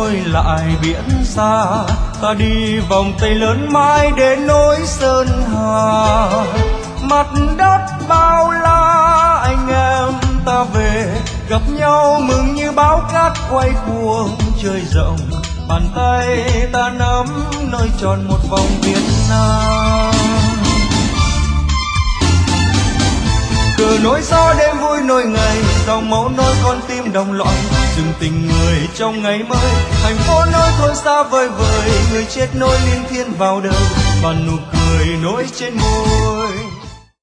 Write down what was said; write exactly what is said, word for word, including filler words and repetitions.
nối lại biển xa. Ta đi vòng tay lớn mãi đến nỗi sơn hà. Mặt đất bao la anh em ta về, gặp nhau mừng như bão cát quay cuồng trời rộng. Bàn tay ta nắm nơi tròn một vòng Việt Nam. Cờ nối gió đêm vui nối ngày, dòng máu nối con tim đồng loạn. Dừng tình người trong ngày mới, thành phố nối thôn xa vời vời. Người chết nối liên thiên vào đời, và nụ cười nối trên môi.